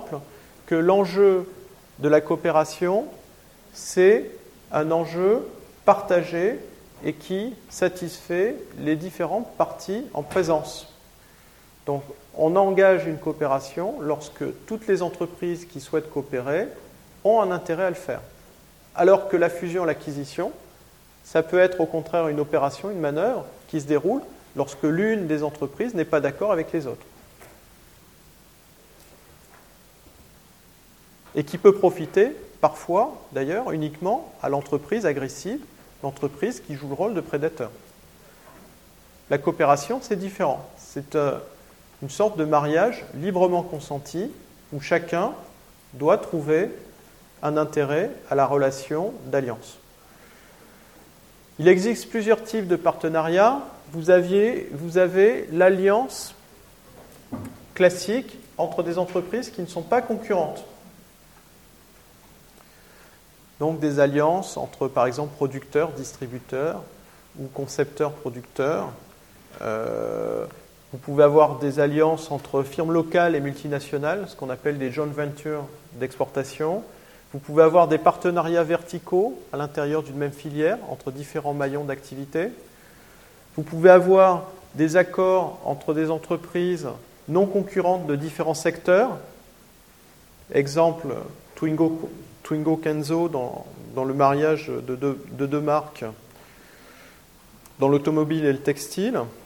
exemple, que l'enjeu de la coopération, c'est un enjeu partagé et qui satisfait les différentes parties en présence. Donc, on engage une coopération lorsque toutes les entreprises qui souhaitent coopérer ont un intérêt à le faire. Alors que la fusion et l'acquisition, ça peut être au contraire une opération, une manœuvre qui se déroule lorsque l'une des entreprises n'est pas d'accord avec les autres. Et qui peut profiter, parfois d'ailleurs, uniquement à l'entreprise agressive, l'entreprise qui joue le rôle de prédateur. La coopération, c'est différent. C'est une sorte de mariage librement consenti où chacun doit trouver un intérêt à la relation d'alliance. Il existe plusieurs types de partenariats. Vous avez l'alliance classique entre des entreprises qui ne sont pas concurrentes. Donc des alliances entre, par exemple, producteurs, distributeurs ou concepteurs-producteurs. Vous pouvez avoir des alliances entre firmes locales et multinationales, ce qu'on appelle des joint ventures d'exportation. Vous pouvez avoir des partenariats verticaux à l'intérieur d'une même filière entre différents maillons d'activité. Vous pouvez avoir des accords entre des entreprises non concurrentes de différents secteurs. Exemple, Twingo Kenzo dans le mariage de deux marques dans l'automobile et le textile.